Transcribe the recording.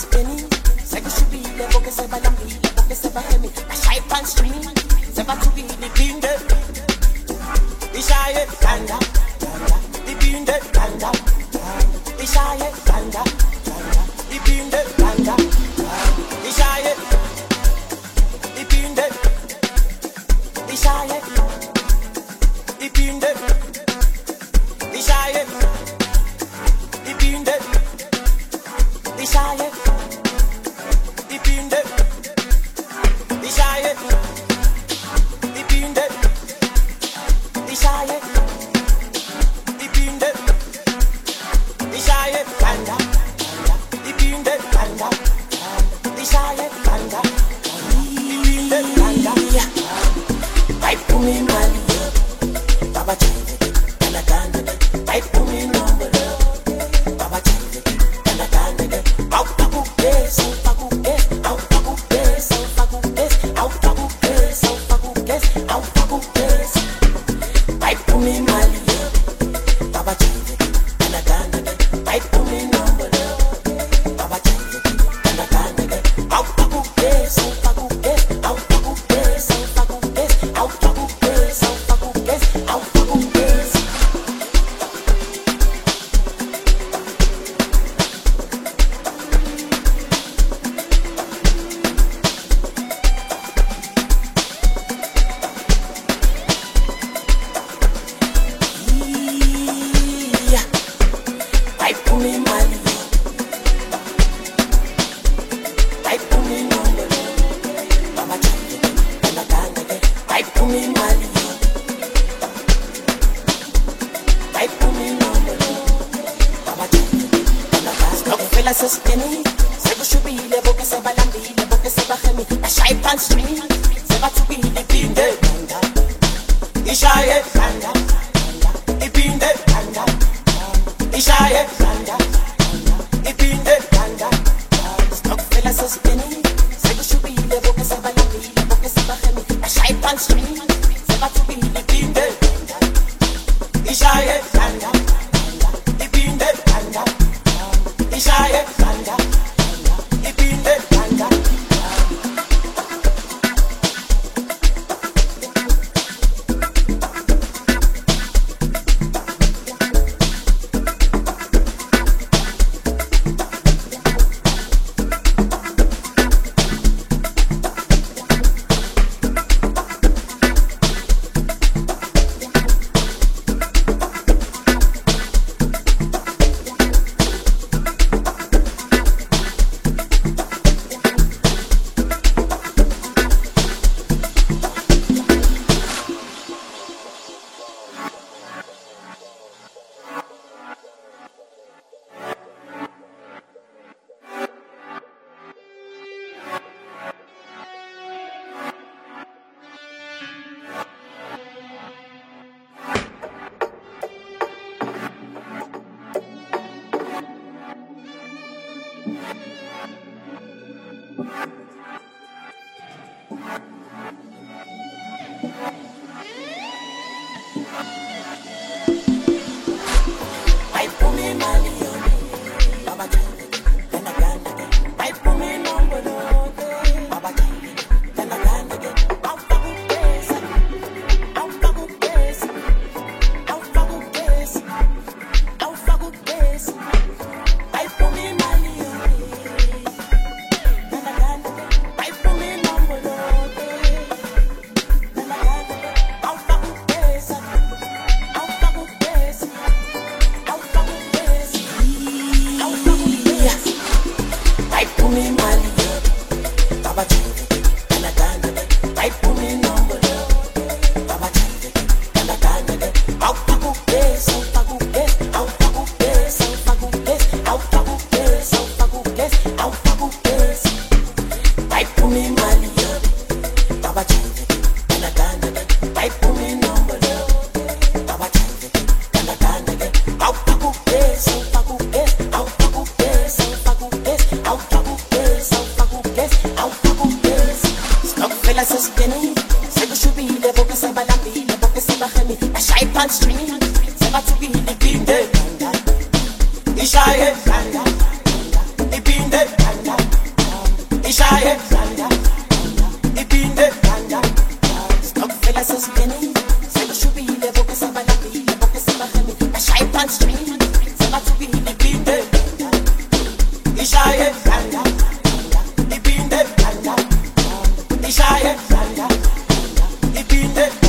sosipeni sekushubile bonke sebalambile bonke sebahemi ashaye panstream sebathukile iphinde ishaye danda iphinde danda ishaye danda iphinde danda ishaye iphinde ishaye iphinde ishaye iphinde ishaye iphinde ishaye iphinde ishaye iphinde ishaye banda iphinde banda ishaye banda iphinde banda ayiphume imali baba jayele kana kana ayiphume inombolo baba jayele kana kana awupakugeza awupakugeza awupakugeza awupakugeza awupakugeza awupakugeza ayiphume imali baba jayele kana kana ayiphume inombolo baba jayele kana kana awupakugeza awupakugeza awupakugeza awupakugeza awupakugeza awupakugeza awupakugeza ayiphume imali ayiphume inombolo baba jayele kana kana ayiphume imali ayiphume inombolo baba jayele kana kana ukufela sesipeni sekushubile bonke sebalambile bonke sebahemi ashaye panstream sebathukile iphinde danda ishaye danda iphinde danda ishaye danda iphinde danda ukufela sesipeni sekushubile bonke sebalambile bonke sebahemi ashaye panstream sebathukile iphinde danda ishaye danda iphinde danda ishaye danda iphinde danda ayiphume imali baba jayele kana kana ayiphume inombolo baba jayele kana kana awupakugeza awupakugeza awupakugeza awupakugeza ayiphume imali kana kana ayiphume inombolo kana kana awupakugeza awupakugeza ayiphume imali baba jayele kana kana ayiphume inombolo baba jayele kana kana awupakugeza awupakugeza awupakugeza awupakugeza awupakugeza awupakugeza ayiphume imali baba jayele kana kana ayiphume inombolo baba jayele kana kana awupakugeza awupakugeza awupakugeza awupakugeza awupakugeza awupakugeza ukufela sesipeni sekushubile bonke sebalambile bonke sebahemi ashaye panstream sebathukile iphinde danda ishaye danda iphinde danda ganja, the bean them ganja, the shy ganja, the bean them.